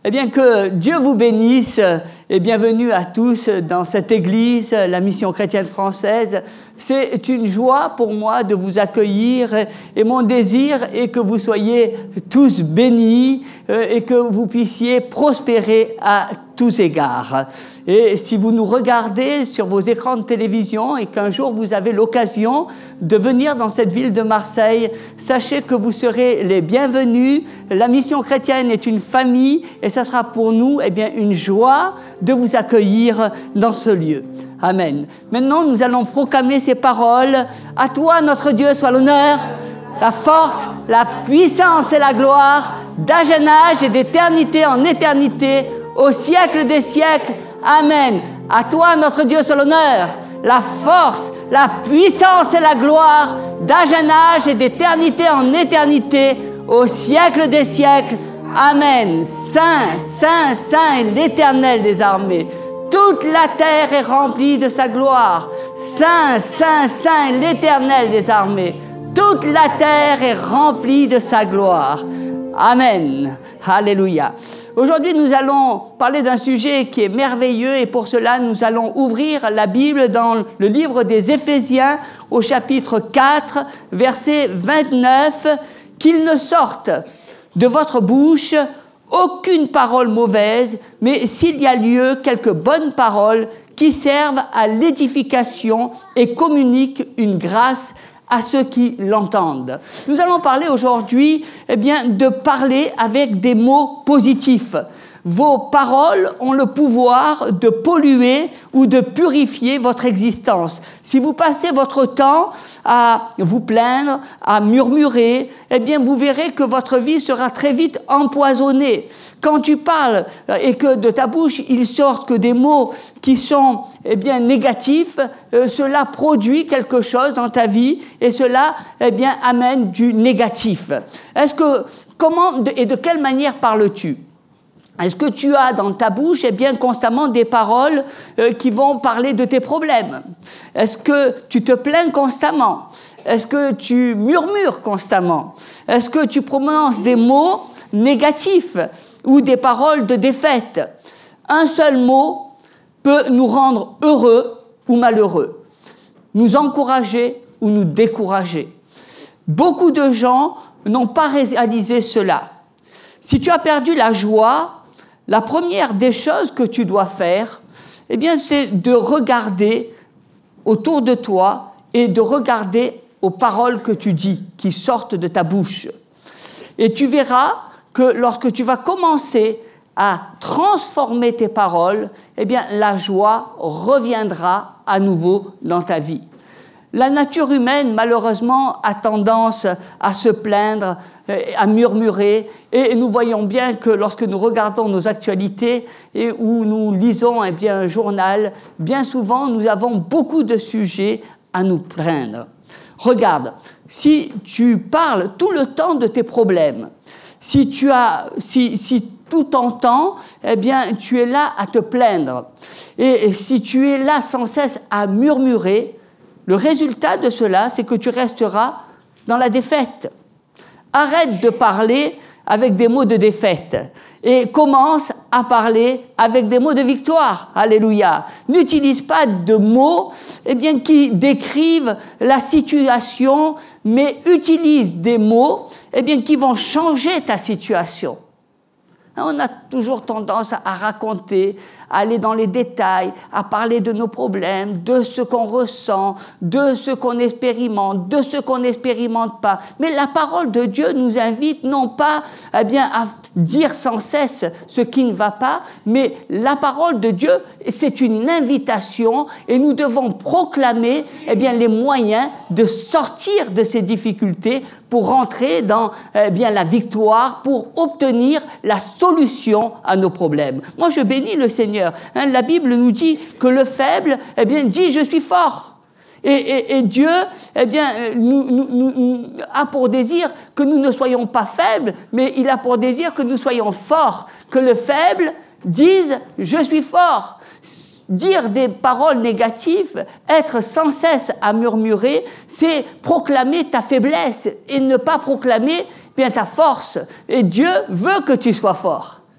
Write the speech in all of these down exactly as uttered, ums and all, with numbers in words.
Eh bien, que Dieu vous bénisse et bienvenue à tous dans cette église, la Mission chrétienne française. C'est une joie pour moi de vous accueillir et mon désir est que vous soyez tous bénis et que vous puissiez prospérer à tous égards. Et si vous nous regardez sur vos écrans de télévision et qu'un jour vous avez l'occasion de venir dans cette ville de Marseille, sachez que vous serez les bienvenus. La Mission chrétienne est une famille et ça sera pour nous eh bien, une joie de vous accueillir dans ce lieu. Amen. Maintenant, nous allons proclamer ces paroles. À toi, notre Dieu, soit l'honneur, la force, la puissance et la gloire, d'âge en âge et d'éternité en éternité, au siècle des siècles. Amen. À toi, notre Dieu, soit l'honneur, la force, la puissance et la gloire, d'âge en âge et d'éternité en éternité, au siècle des siècles. Amen. Saint, Saint, Saint est l'Éternel des armées. Toute la terre est remplie de sa gloire. Saint, Saint, Saint est l'Éternel des armées. Toute la terre est remplie de sa gloire. Amen. Alléluia. Aujourd'hui, nous allons parler d'un sujet qui est merveilleux et pour cela, nous allons ouvrir la Bible dans le livre des Éphésiens au chapitre quatre, verset vingt-neuf. « Qu'il ne sorte de votre bouche aucune parole mauvaise, mais s'il y a lieu, quelques bonnes paroles qui servent à l'édification et communiquent une grâce à ceux qui l'entendent. » Nous allons parler aujourd'hui eh bien, de parler avec des mots positifs. Vos paroles ont le pouvoir de polluer ou de purifier votre existence. Si vous passez votre temps à vous plaindre, à murmurer, eh bien vous verrez que votre vie sera très vite empoisonnée. Quand tu parles et que de ta bouche il sortent que des mots qui sont eh bien négatifs, euh, cela produit quelque chose dans ta vie et cela eh bien amène du négatif. Est-ce que comment et de quelle manière parles-tu? Est-ce que tu as dans ta bouche eh bien, constamment des paroles euh, qui vont parler de tes problèmes? Est-ce que tu te plains constamment? Est-ce que tu murmures constamment? Est-ce que tu prononces des mots négatifs ou des paroles de défaite? Un seul mot peut nous rendre heureux ou malheureux, nous encourager ou nous décourager. Beaucoup de gens n'ont pas réalisé cela. Si tu as perdu la joie, la première des choses que tu dois faire, eh bien, c'est de regarder autour de toi et de regarder aux paroles que tu dis, qui sortent de ta bouche. Et tu verras que lorsque tu vas commencer à transformer tes paroles, eh bien, la joie reviendra à nouveau dans ta vie. La nature humaine, malheureusement, a tendance à se plaindre, à murmurer, et nous voyons bien que lorsque nous regardons nos actualités et où nous lisons eh bien, un journal, bien souvent, nous avons beaucoup de sujets à nous plaindre. Regarde, si tu parles tout le temps de tes problèmes, si tu as, si, si tout ton temps, eh bien, tu es là à te plaindre, et, et si tu es là sans cesse à murmurer, le résultat de cela, c'est que tu resteras dans la défaite. Arrête de parler avec des mots de défaite et commence à parler avec des mots de victoire. Alléluia. N'utilise pas de mots eh bien, qui décrivent la situation, mais utilise des mots eh bien, qui vont changer ta situation. On a toujours tendance à raconter, à aller dans les détails, à parler de nos problèmes, de ce qu'on ressent, de ce qu'on expérimente, de ce qu'on n'expérimente pas. Mais la parole de Dieu nous invite non pas eh bien, à dire sans cesse ce qui ne va pas, mais la parole de Dieu, c'est une invitation et nous devons proclamer eh bien, les moyens de sortir de ces difficultés pour rentrer dans eh bien, la victoire, pour obtenir la solution à nos problèmes. Moi, je bénis le Seigneur. Hein, la Bible nous dit que le faible eh bien, dit « je suis fort ». Et, et, et Dieu eh bien, nous, nous, nous, a pour désir que nous ne soyons pas faibles, mais il a pour désir que nous soyons forts, que le faible dise « je suis fort ». Dire des paroles négatives, être sans cesse à murmurer, c'est proclamer ta faiblesse et ne pas proclamer bien ta force. Et Dieu veut que tu sois fort.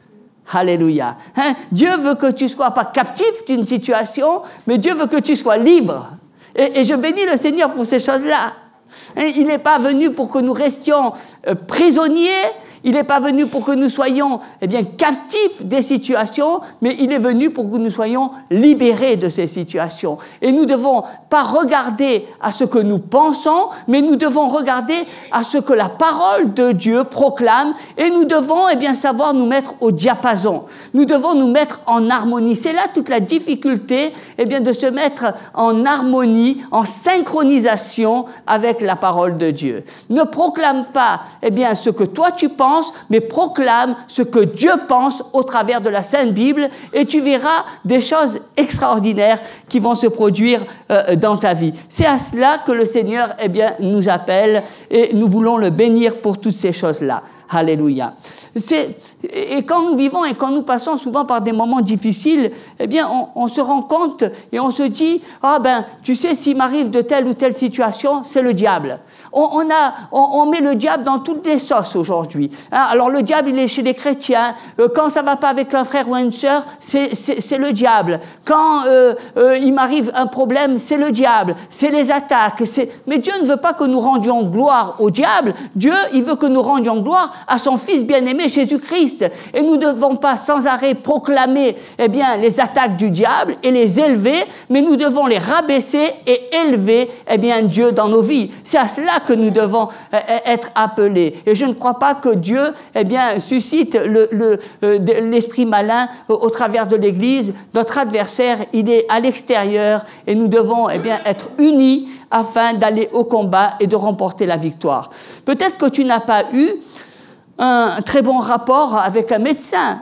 Alléluia. Hein? Dieu veut que tu ne sois pas captif d'une situation, mais Dieu veut que tu sois libre. Et, et je bénis le Seigneur pour ces choses-là. Hein? Il n'est pas venu pour que nous restions euh, prisonniers, il n'est pas venu pour que nous soyons eh bien, captifs des situations, mais il est venu pour que nous soyons libérés de ces situations. Et nous ne devons pas regarder à ce que nous pensons, mais nous devons regarder à ce que la parole de Dieu proclame, et nous devons eh bien, savoir nous mettre au diapason. Nous devons nous mettre en harmonie. C'est là toute la difficulté eh bien, de se mettre en harmonie, en synchronisation avec la parole de Dieu. Ne proclame pas eh bien, ce que toi tu penses, mais proclame ce que Dieu pense au travers de la Sainte Bible, et tu verras des choses extraordinaires qui vont se produire euh, dans ta vie. C'est à cela que le Seigneur eh bien, nous appelle, et nous voulons le bénir pour toutes ces choses-là. Alléluia. C'est, et quand nous vivons et quand nous passons souvent par des moments difficiles, eh bien, on, on se rend compte et on se dit, ah ben, tu sais, s'il m'arrive de telle ou telle situation, c'est le diable. On, on a, on, on met le diable dans toutes les sauces aujourd'hui. Hein, alors le diable, il est chez les chrétiens. Euh, quand ça va pas avec un frère ou une sœur, c'est, c'est, c'est le diable. Quand euh, euh, il m'arrive un problème, c'est le diable. C'est les attaques. C'est... Mais Dieu ne veut pas que nous rendions gloire au diable. Dieu, il veut que nous rendions gloire à son Fils bien-aimé Jésus-Christ. Et nous ne devons pas sans arrêt proclamer eh bien, les attaques du diable et les élever, mais nous devons les rabaisser et élever eh bien, Dieu dans nos vies. C'est à cela que nous devons euh, être appelés. Et je ne crois pas que Dieu eh bien, suscite le, le, euh, l'esprit malin au, au travers de l'Église. Notre adversaire, il est à l'extérieur, et nous devons eh bien, être unis afin d'aller au combat et de remporter la victoire. Peut-être que tu n'as pas eu un très bon rapport avec un médecin,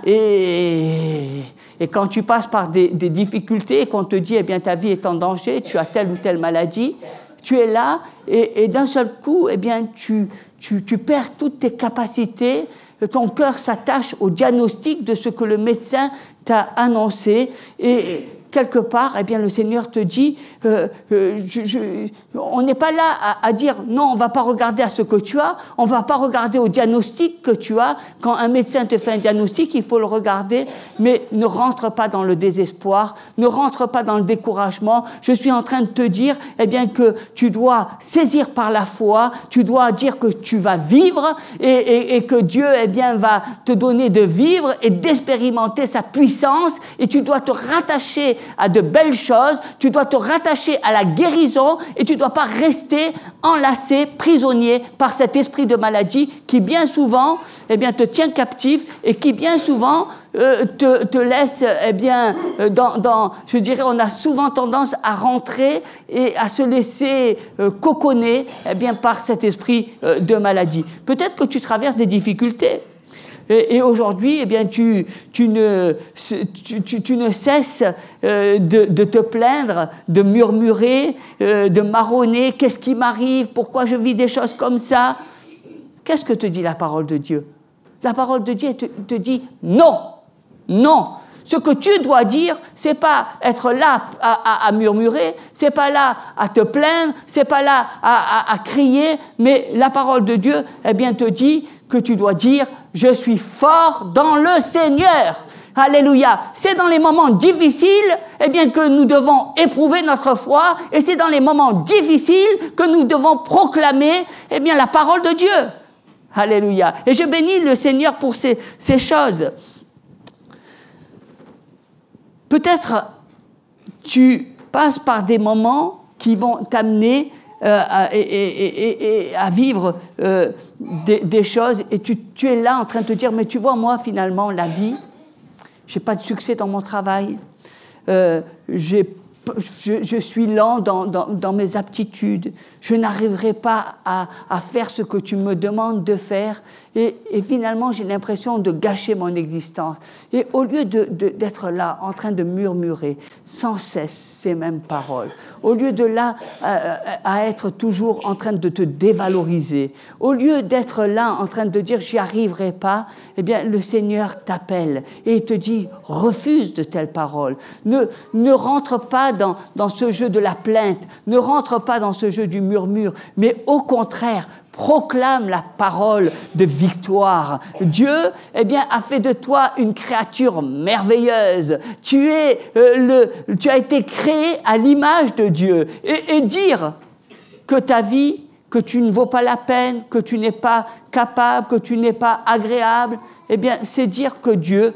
et, et quand tu passes par des, des difficultés et qu'on te dit eh bien ta vie est en danger, tu as telle ou telle maladie, tu es là et, et d'un seul coup eh bien tu, tu, tu perds toutes tes capacités, ton cœur s'attache au diagnostic de ce que le médecin t'a annoncé, et quelque part, eh bien, le Seigneur te dit, euh, euh, je, je, on n'est pas là à, à dire, non, on ne va pas regarder à ce que tu as, on ne va pas regarder au diagnostic que tu as. Quand un médecin te fait un diagnostic, il faut le regarder, mais ne rentre pas dans le désespoir, ne rentre pas dans le découragement. Je suis en train de te dire, eh bien, que tu dois saisir par la foi, tu dois dire que tu vas vivre, et, et, et que Dieu, eh bien, va te donner de vivre et d'expérimenter sa puissance, et tu dois te rattacher à de belles choses, tu dois te rattacher à la guérison, et tu ne dois pas rester enlacé, prisonnier par cet esprit de maladie qui bien souvent eh bien, te tient captif, et qui bien souvent euh, te, te laisse, eh bien, dans, dans, je dirais, on a souvent tendance à rentrer et à se laisser euh, coconner eh bien, par cet esprit euh, de maladie. Peut-être que tu traverses des difficultés. Et, et aujourd'hui, eh bien, tu, tu, ne, tu, tu, tu ne cesses euh, de, de te plaindre, de murmurer, euh, de marronner. Qu'est-ce qui m'arrive? Pourquoi je vis des choses comme ça? Qu'est-ce que te dit la parole de Dieu? La parole de Dieu te, te dit non, non. Ce que tu dois dire, c'est pas être là à, à, à murmurer, c'est pas là à te plaindre, c'est pas là à, à, à crier, mais la parole de Dieu, eh bien, te dit que tu dois dire « Je suis fort dans le Seigneur ». Alléluia. C'est dans les moments difficiles eh bien, que nous devons éprouver notre foi, et c'est dans les moments difficiles que nous devons proclamer eh bien, la parole de Dieu. Alléluia. Et je bénis le Seigneur pour ces, ces choses. Peut-être tu passes par des moments qui vont t'amener euh, à, et, et, et, et à vivre euh, des, des choses, et tu, tu es là en train de te dire, mais tu vois, moi, finalement, la vie, je n'ai pas de succès dans mon travail, euh, j'ai, je, je suis lent dans, dans, dans mes aptitudes, je n'arriverai pas à, à faire ce que tu me demandes de faire, et, et finalement j'ai l'impression de gâcher mon existence. Et au lieu de, de, d'être là en train de murmurer sans cesse ces mêmes paroles, au lieu de là euh, à être toujours en train de te dévaloriser, au lieu d'être là en train de dire j'y arriverai pas, eh bien le Seigneur t'appelle et te dit refuse de telles paroles, ne, ne rentre pas dans, dans ce jeu de la plainte, ne rentre pas dans ce jeu du murmure, mais au contraire, proclame la parole de victoire. Dieu, eh bien, a fait de toi une créature merveilleuse. Tu es, euh, le, tu as été créé à l'image de Dieu. Et, et dire que ta vie, que tu ne vaux pas la peine, que tu n'es pas capable, que tu n'es pas agréable, eh bien, c'est dire que Dieu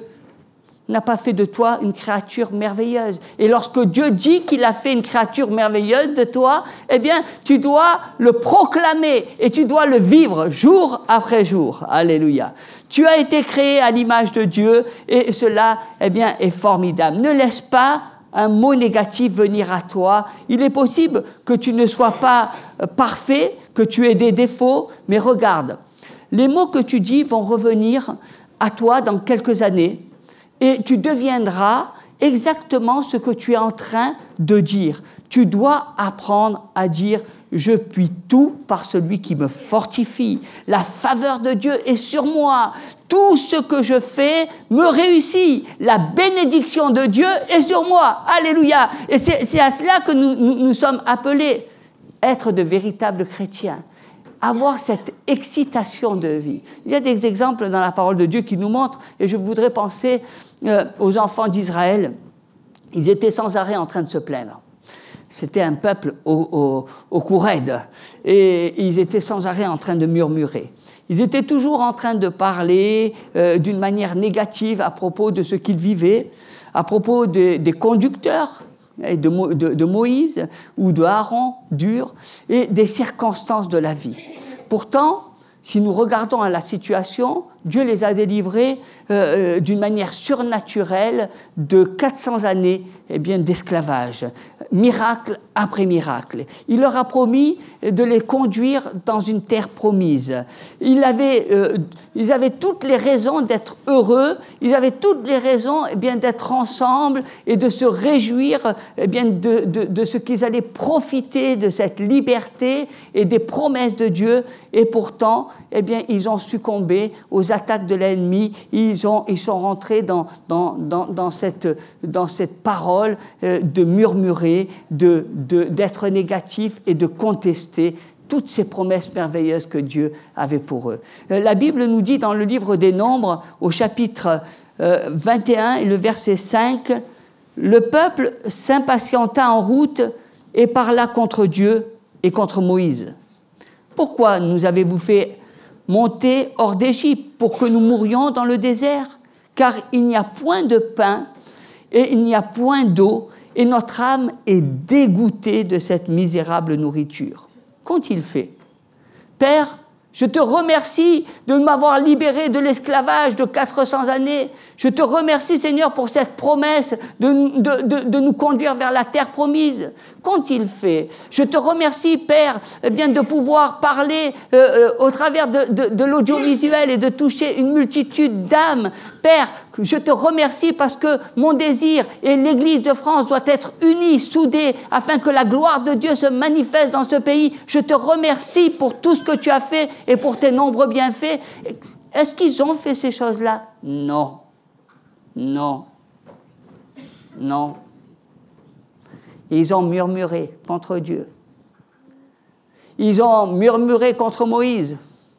n'a pas fait de toi une créature merveilleuse. Et lorsque Dieu dit qu'il a fait une créature merveilleuse de toi, eh bien, tu dois le proclamer et tu dois le vivre jour après jour. Alléluia. Tu as été créé à l'image de Dieu et cela, eh bien, est formidable. Ne laisse pas un mot négatif venir à toi. Il est possible que tu ne sois pas parfait, que tu aies des défauts, mais regarde, les mots que tu dis vont revenir à toi dans quelques années. Et tu deviendras exactement ce que tu es en train de dire. Tu dois apprendre à dire « Je puis tout par celui qui me fortifie. La faveur de Dieu est sur moi. Tout ce que je fais me réussit. La bénédiction de Dieu est sur moi. Alléluia !» Et c'est, c'est à cela que nous, nous, nous sommes appelés, être de véritables chrétiens. Avoir cette excitation de vie. Il y a des exemples dans la parole de Dieu qui nous montrent, et je voudrais penser euh, aux enfants d'Israël. Ils étaient sans arrêt en train de se plaindre. C'était un peuple au, au, au cou raide, et ils étaient sans arrêt en train de murmurer. Ils étaient toujours en train de parler euh, d'une manière négative à propos de ce qu'ils vivaient, à propos des, des conducteurs, De, de, de Moïse ou de Aaron, dur, et des circonstances de la vie. Pourtant, si nous regardons à la situation, Dieu les a délivrés euh, d'une manière surnaturelle de quatre cents années eh bien, d'esclavage, miracle après miracle. Il leur a promis de les conduire dans une terre promise. Il avait, euh, ils avaient toutes les raisons d'être heureux, ils avaient toutes les raisons eh bien, d'être ensemble et de se réjouir eh bien, de, de, de ce qu'ils allaient profiter de cette liberté et des promesses de Dieu. Et pourtant, eh bien, ils ont succombé aux attaques de l'ennemi, ils, ont, ils sont rentrés dans, dans, dans, dans, cette, dans cette parole euh, de murmurer, de, de, d'être négatif et de contester toutes ces promesses merveilleuses que Dieu avait pour eux. Euh, la Bible nous dit dans le livre des Nombres, au chapitre euh, vingt et un et le verset cinq, « Le peuple s'impatienta en route et parla contre Dieu et contre Moïse. Pourquoi nous avez-vous fait monter hors d'Égypte pour que nous mourions dans le désert? Car il n'y a point de pain et il n'y a point d'eau, et notre âme est dégoûtée de cette misérable nourriture. » Qu'ont-ils fait? Père, je te remercie de m'avoir libéré de l'esclavage de quatre cents années. Je te remercie, Seigneur, pour cette promesse de, de, de, de nous conduire vers la terre promise. Qu'ont-ils fait? Je te remercie, Père, eh bien, de pouvoir parler euh, euh, au travers de, de, de l'audiovisuel et de toucher une multitude d'âmes. Père, je te remercie parce que mon désir et l'Église de France doivent être unis, soudés, afin que la gloire de Dieu se manifeste dans ce pays. Je te remercie pour tout ce que tu as fait et pour tes nombreux bienfaits. Est-ce qu'ils ont fait ces choses-là? Non. Non. Non. Ils ont murmuré contre Dieu. Ils ont murmuré contre Moïse.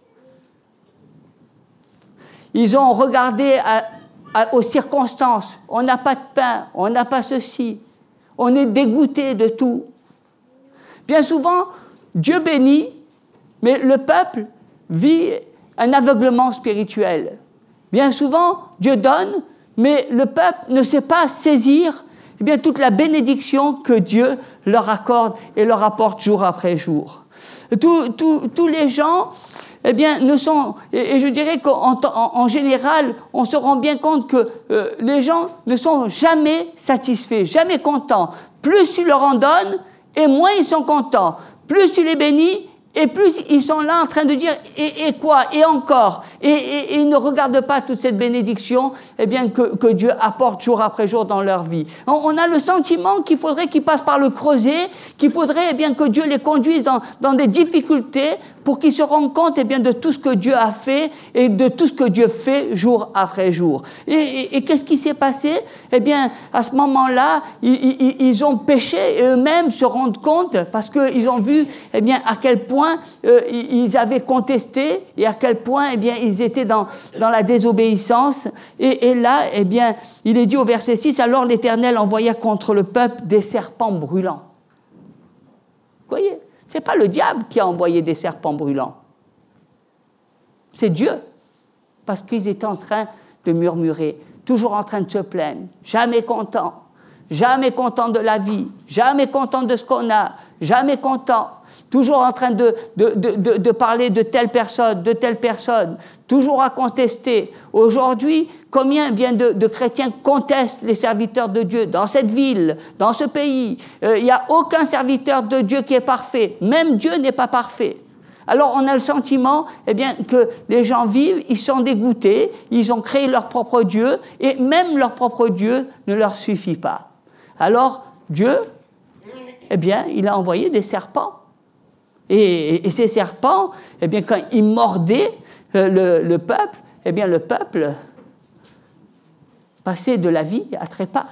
Ils ont regardé à, à, aux circonstances. On n'a pas de pain, on n'a pas ceci. On est dégoûté de tout. Bien souvent, Dieu bénit, mais le peuple vit un aveuglement spirituel. Bien souvent, Dieu donne, mais le peuple ne sait pas saisir eh bien, toute la bénédiction que Dieu leur accorde et leur apporte jour après jour. Tous, tous, tous les gens eh bien, ne sont, et, et je dirais qu'en en, en général, on se rend bien compte que euh, les gens ne sont jamais satisfaits, jamais contents. Plus tu leur en donnes, et moins ils sont contents. Plus tu les bénis, Et plus ils sont là en train de dire et, et quoi, et encore, et, et, et ils ne regardent pas toute cette bénédiction eh bien, que, que Dieu apporte jour après jour dans leur vie. On, on a le sentiment qu'il faudrait qu'ils passent par le creuset, qu'il faudrait eh bien, que Dieu les conduise dans, dans des difficultés pour qu'ils se rendent compte eh bien, de tout ce que Dieu a fait et de tout ce que Dieu fait jour après jour. Et, et, et qu'est-ce qui s'est passé? Eh bien, à ce moment-là, ils, ils, ils ont péché et eux-mêmes se rendent compte parce qu'ils ont vu eh bien, à quel point Euh, ils avaient contesté et à quel point eh bien, ils étaient dans, dans la désobéissance. Et, et là, eh bien, il est dit au verset six, « Alors l'Éternel envoya contre le peuple des serpents brûlants. » Vous voyez, ce n'est pas le diable qui a envoyé des serpents brûlants. C'est Dieu. Parce qu'ils étaient en train de murmurer, toujours en train de se plaindre, jamais contents, jamais contents de la vie, jamais contents de ce qu'on a, jamais contents. Toujours en train de, de, de, de parler de telle personne, de telle personne, toujours à contester. Aujourd'hui, combien bien de, de chrétiens contestent les serviteurs de Dieu dans cette ville, dans ce pays? Euh, il n'y a aucun serviteur de Dieu qui est parfait. Même Dieu n'est pas parfait. Alors on a le sentiment eh bien, que les gens vivent, ils sont dégoûtés, ils ont créé leur propre Dieu, et même leur propre Dieu ne leur suffit pas. Alors Dieu, eh bien, il a envoyé des serpents. Et, et ces serpents, eh bien, quand ils mordaient euh, le, le peuple, eh bien, le peuple passait de la vie à trépas.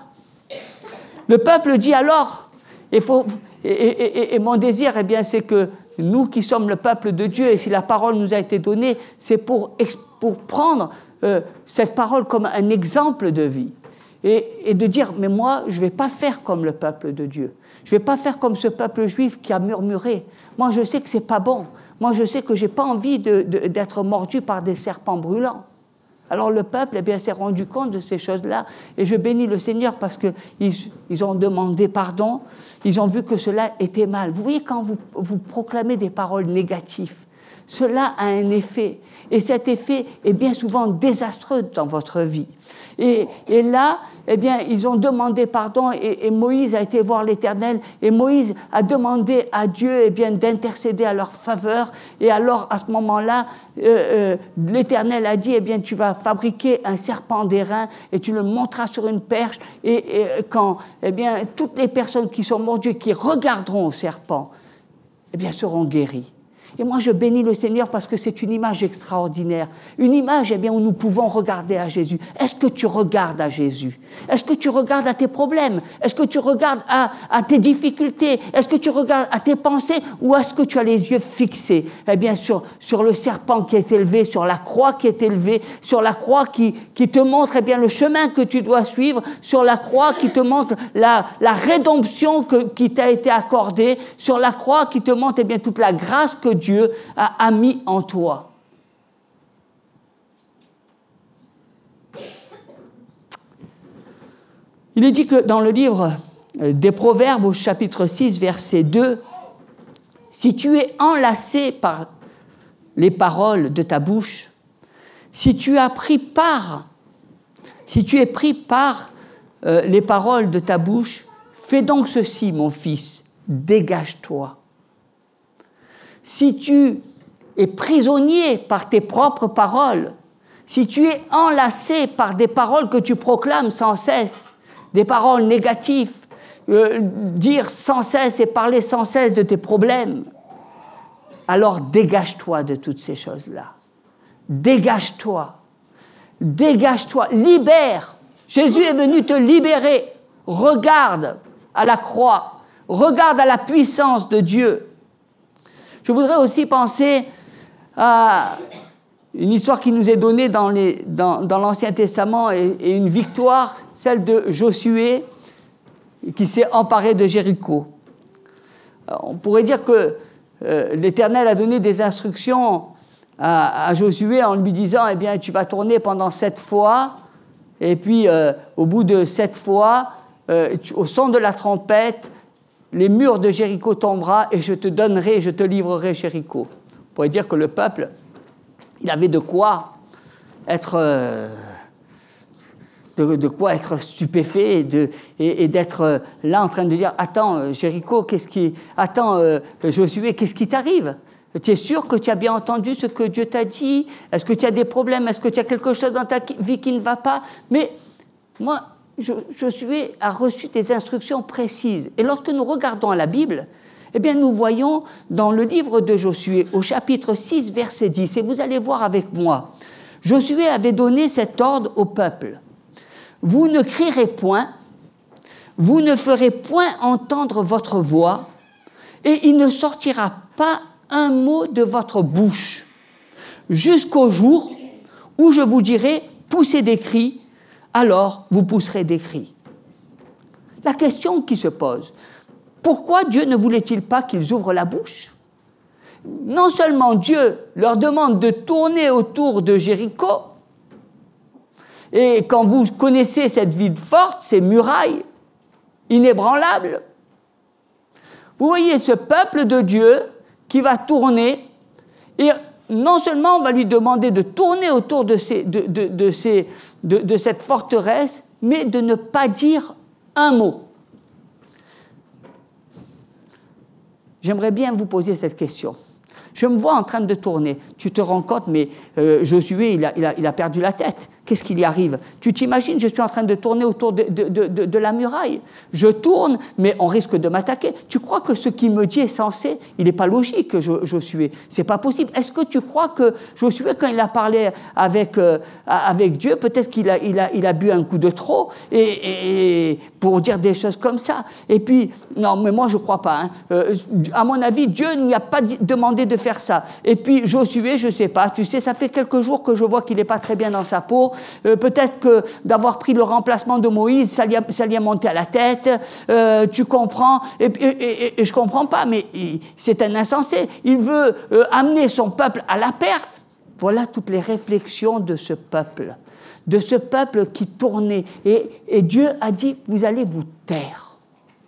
Le peuple dit alors, il faut, et, et, et, et mon désir, eh bien, c'est que nous qui sommes le peuple de Dieu, et si la parole nous a été donnée, c'est pour, pour prendre euh, cette parole comme un exemple de vie. Et, et de dire, mais moi, je ne vais pas faire comme le peuple de Dieu. Je ne vais pas faire comme ce peuple juif qui a murmuré. Moi, je sais que ce n'est pas bon. Moi, je sais que je n'ai pas envie de, de, d'être mordu par des serpents brûlants. Alors le peuple eh bien, s'est rendu compte de ces choses-là. Et je bénis le Seigneur parce qu'ils ils ont demandé pardon. Ils ont vu que cela était mal. Vous voyez, quand vous, vous proclamez des paroles négatives, cela a un effet. Et cet effet est bien souvent désastreux dans votre vie. Et, et là, eh bien, ils ont demandé pardon et, et Moïse a été voir l'Éternel et Moïse a demandé à Dieu eh bien, d'intercéder à leur faveur. Et alors, à ce moment-là, euh, euh, l'Éternel a dit, eh bien, tu vas fabriquer un serpent d'airain et tu le monteras sur une perche. Et, et quand eh bien, toutes les personnes qui sont mordues, qui regarderont au serpent, eh bien, seront guéries. Et moi, je bénis le Seigneur parce que c'est une image extraordinaire. Une image eh bien, où nous pouvons regarder à Jésus. Est-ce que tu regardes à Jésus? Est-ce que tu regardes à tes problèmes? Est-ce que tu regardes à, à tes difficultés? Est-ce que tu regardes à tes pensées? Ou est-ce que tu as les yeux fixés eh bien, sur, sur le serpent qui est élevé, sur la croix qui est élevée, sur la croix qui, qui te montre eh bien, le chemin que tu dois suivre, sur la croix qui te montre la, la rédemption que, qui t'a été accordée, sur la croix qui te montre eh bien, toute la grâce que Dieu a, a mis en toi. Il est dit que dans le livre des Proverbes, au chapitre six, verset deux, « Si tu es enlacé par les paroles de ta bouche, si tu as pris part, si tu es pris par euh, les paroles de ta bouche, fais donc ceci, mon fils, dégage-toi. Si tu es prisonnier par tes propres paroles, si tu es enlacé par des paroles que tu proclames sans cesse, des paroles négatives, euh, dire sans cesse et parler sans cesse de tes problèmes, alors dégage-toi de toutes ces choses-là. Dégage-toi. Dégage-toi. Libère. Jésus est venu te libérer. Regarde à la croix. Regarde à la puissance de Dieu. Je voudrais aussi penser à une histoire qui nous est donnée dans, les, dans, dans l'Ancien Testament et, et une victoire, celle de Josué, qui s'est emparé de Jéricho. Alors, on pourrait dire que euh, l'Éternel a donné des instructions à, à Josué en lui disant, eh bien, tu vas tourner pendant sept fois, et puis euh, au bout de sept fois, euh, tu, au son de la trompette, les murs de Jéricho tomberont et je te donnerai, je te livrerai Jéricho. On pourrait dire que le peuple, il avait de quoi être, euh, de, de quoi être stupéfait et, de, et, et d'être là en train de dire « Attends, Jéricho, qu'est-ce qui... Attends, euh, Josué, qu'est-ce qui t'arrive ? Tu es sûr que tu as bien entendu ce que Dieu t'a dit? Est-ce que tu as des problèmes? Est-ce que tu as quelque chose dans ta vie qui ne va pas? Mais moi, Josué a reçu des instructions précises. Et lorsque nous regardons la Bible, eh bien, nous voyons dans le livre de Josué, au chapitre six, verset dix, et vous allez voir avec moi, Josué avait donné cet ordre au peuple. Vous ne crierez point, vous ne ferez point entendre votre voix, et il ne sortira pas un mot de votre bouche, jusqu'au jour où je vous dirai, poussez des cris, alors vous pousserez des cris. La question qui se pose, pourquoi Dieu ne voulait-il pas qu'ils ouvrent la bouche? Non seulement Dieu leur demande de tourner autour de Jéricho, et quand vous connaissez cette ville forte, ces murailles inébranlables, vous voyez ce peuple de Dieu qui va tourner, et non seulement on va lui demander de tourner autour de, ces, de, de, de, ces, de, de cette forteresse, mais de ne pas dire un mot. J'aimerais bien vous poser cette question. Je me vois en train de tourner. Tu te rends compte, mais euh, Josué, il a, il, a, il a perdu la tête. Qu'est-ce qui lui arrive? Tu t'imagines, je suis en train de tourner autour de, de, de, de, de la muraille. Je tourne, mais on risque de m'attaquer. Tu crois que ce qu'il me dit est censé? Il n'est pas logique, Josué. C'est pas possible. Est-ce que tu crois que Josué, quand il a parlé avec, euh, avec Dieu, peut-être qu'il a, il a, il a bu un coup de trop et, et pour dire des choses comme ça? Et puis, non, mais moi, je ne crois pas. Hein. Euh, à mon avis, Dieu n'y a pas demandé de faire ça. Et puis, Josué, je ne sais pas. Tu sais, ça fait quelques jours que je vois qu'il n'est pas très bien dans sa peau. Euh, peut-être que d'avoir pris le remplacement de Moïse, ça lui a, ça lui a monté à la tête, euh, tu comprends, et, et, et, et je ne comprends pas, mais il, c'est un insensé, il veut euh, amener son peuple à la perte. Voilà toutes les réflexions de ce peuple, de ce peuple qui tournait, et, et Dieu a dit, vous allez vous taire.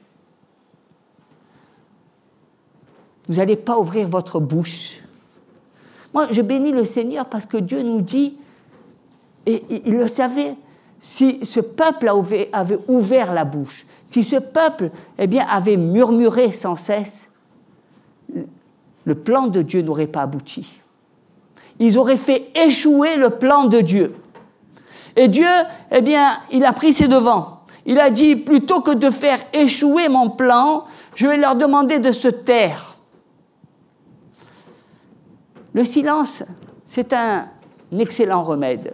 Vous n'allez pas ouvrir votre bouche. Moi, je bénis le Seigneur parce que Dieu nous dit, et il le savait, si ce peuple avait ouvert la bouche, si ce peuple eh bien, avait murmuré sans cesse, le plan de Dieu n'aurait pas abouti. Ils auraient fait échouer le plan de Dieu. Et Dieu, eh bien, il a pris ses devants. Il a dit, plutôt que de faire échouer mon plan, je vais leur demander de se taire. Le silence, c'est un excellent remède.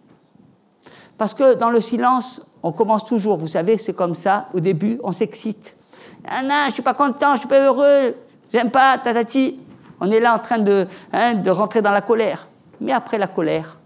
Parce que dans le silence, on commence toujours, vous savez, c'est comme ça, au début, on s'excite. Ah non, je ne suis pas content, je ne suis pas heureux, j'aime pas, tatati. On est là en train de, hein, de rentrer dans la colère. Mais après la colère,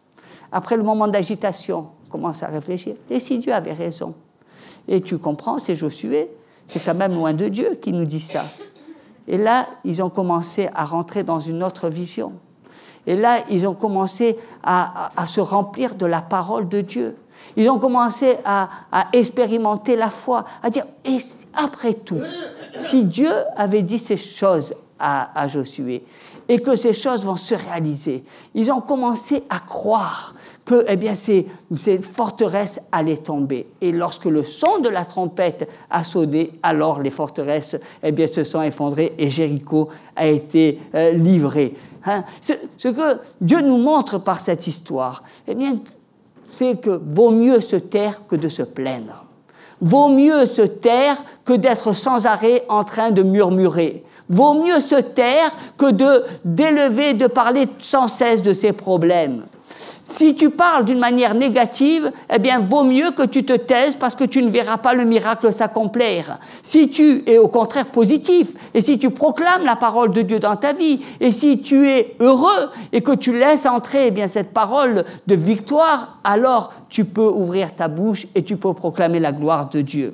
après le moment d'agitation, on commence à réfléchir. Et si Dieu avait raison? Et tu comprends, c'est Josué, c'est quand même loin de Dieu qui nous dit ça. Et là, ils ont commencé à rentrer dans une autre vision. Et là, ils ont commencé à, à, à se remplir de la parole de Dieu. Ils ont commencé à, à expérimenter la foi, à dire, et après tout, si Dieu avait dit ces choses à, à Josué, et que ces choses vont se réaliser, ils ont commencé à croire que eh bien, ces, ces forteresses allaient tomber. Et lorsque le son de la trompette a sonné, alors les forteresses eh bien, se sont effondrées et Jéricho a été euh, livré. Hein? Ce, ce que Dieu nous montre par cette histoire, eh bien, c'est que vaut mieux se taire que de se plaindre. Vaut mieux se taire que d'être sans arrêt en train de murmurer. Vaut mieux se taire que de, d'élever, de parler sans cesse de ses problèmes. Si tu parles d'une manière négative, eh bien, vaut mieux que tu te taises parce que tu ne verras pas le miracle s'accomplir. Si tu es au contraire positif, et si tu proclames la parole de Dieu dans ta vie, et si tu es heureux et que tu laisses entrer eh bien, cette parole de victoire, alors tu peux ouvrir ta bouche et tu peux proclamer la gloire de Dieu.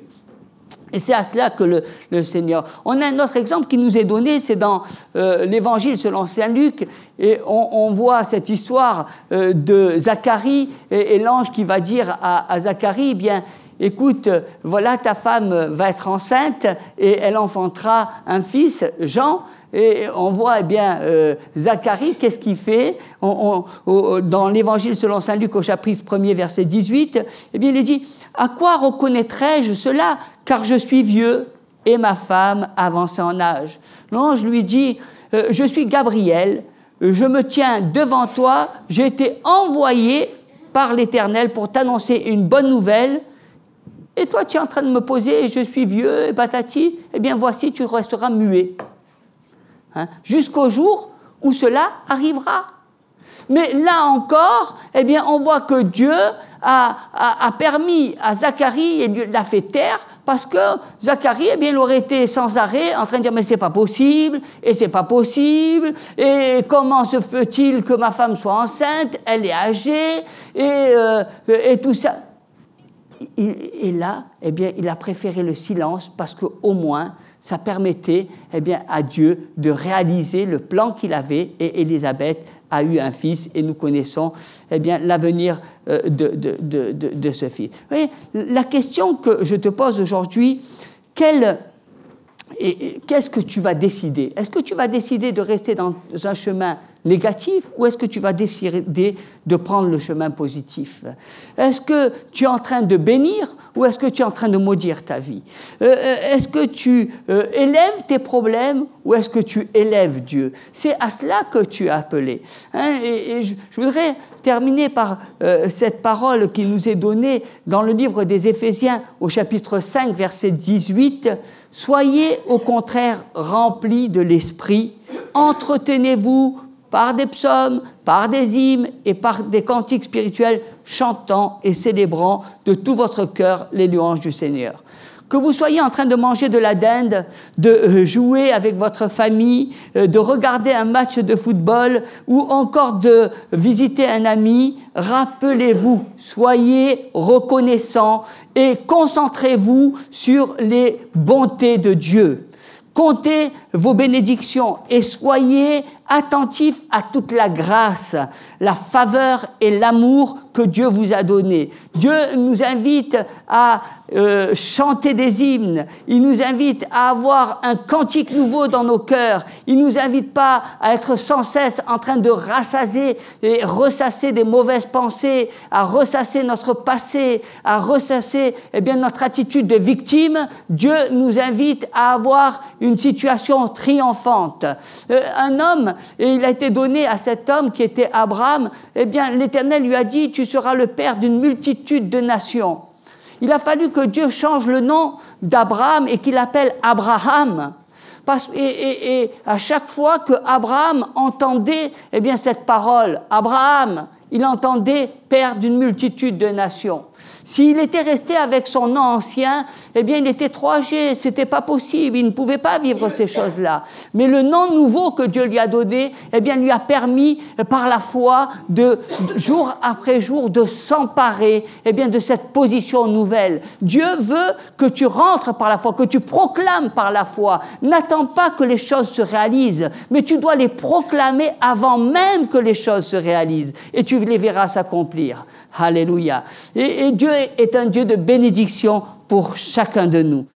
Et c'est à cela que le, le Seigneur... On a un autre exemple qui nous est donné, c'est dans euh, l'Évangile selon saint Luc, et on, on voit cette histoire euh, de Zacharie, et, et l'ange qui va dire à, à Zacharie, eh bien, écoute, voilà, ta femme va être enceinte, et elle enfantera un fils, Jean, et on voit, eh bien, euh, Zacharie, qu'est-ce qu'il fait? on, on, on, Dans l'Évangile selon saint Luc, au chapitre premier, verset dix-huit, eh bien, il est dit, « À quoi reconnaîtrai-je cela? Car je suis vieux et ma femme avancée en âge. » L'ange lui dit, euh, je suis Gabriel, je me tiens devant toi, j'ai été envoyé par l'Éternel pour t'annoncer une bonne nouvelle, et toi tu es en train de me poser, je suis vieux, et patati, eh bien voici, tu resteras muet. Hein, jusqu'au jour où cela arrivera. Mais là encore, eh bien, on voit que Dieu a, a, a permis à Zacharie, et Dieu l'a fait taire, parce que Zacharie, eh bien, il aurait été sans arrêt en train de dire « mais c'est pas possible, et c'est pas possible, et comment se peut-il que ma femme soit enceinte, elle est âgée, et, euh, et tout ça ». Et là, eh bien, il a préféré le silence parce qu'au moins, ça permettait eh bien, à Dieu de réaliser le plan qu'il avait, et Élisabeth a eu un fils, et nous connaissons eh bien, l'avenir de, de, de, de, de ce fils. Vous voyez, la question que je te pose aujourd'hui, quelle... Et qu'est-ce que tu vas décider? Est-ce que tu vas décider de rester dans un chemin négatif, ou est-ce que tu vas décider de prendre le chemin positif? Est-ce que tu es en train de bénir, ou est-ce que tu es en train de maudire ta vie? euh, Est-ce que tu euh, élèves tes problèmes, ou est-ce que tu élèves Dieu? C'est à cela que tu es appelé. Hein, et, et je, je voudrais terminer par euh, cette parole qui nous est donnée dans le livre des Éphésiens au chapitre cinq, verset dix-huit. « Soyez au contraire remplis de l'Esprit, entretenez-vous par des psaumes, par des hymnes et par des cantiques spirituels, chantant et célébrant de tout votre cœur les louanges du Seigneur. » Que vous soyez en train de manger de la dinde, de jouer avec votre famille, de regarder un match de football ou encore de visiter un ami, rappelez-vous, soyez reconnaissants et concentrez-vous sur les bontés de Dieu. Comptez vos bénédictions et soyez attentifs à toute la grâce, la faveur et l'amour que Dieu vous a donné. Dieu nous invite à euh, chanter des hymnes, il nous invite à avoir un cantique nouveau dans nos cœurs, il ne nous invite pas à être sans cesse en train de rassasier et ressasser des mauvaises pensées, à ressasser notre passé, à ressasser eh bien, notre attitude de victime. Dieu nous invite à avoir une situation triomphante. Euh, un homme, et il a été donné à cet homme qui était Abraham, eh bien l'Éternel lui a dit « tu seras le père d'une multitude de nations ». Il a fallu que Dieu change le nom d'Abraham et qu'il l'appelle Abraham. Parce, et, et, et à chaque fois que Abraham entendait eh bien, cette parole, Abraham, il entendait père d'une multitude de nations. S'il était resté avec son nom ancien, eh bien, il était trop âgé, c'était pas possible, il ne pouvait pas vivre ces choses-là. Mais le nom nouveau que Dieu lui a donné, eh bien, lui a permis, par la foi, de, de jour après jour, de s'emparer, eh bien, de cette position nouvelle. Dieu veut que tu rentres par la foi, que tu proclames par la foi. N'attends pas que les choses se réalisent, mais tu dois les proclamer avant même que les choses se réalisent, et tu les verras s'accomplir. Alléluia. Et, et Dieu est un Dieu de bénédiction pour chacun de nous.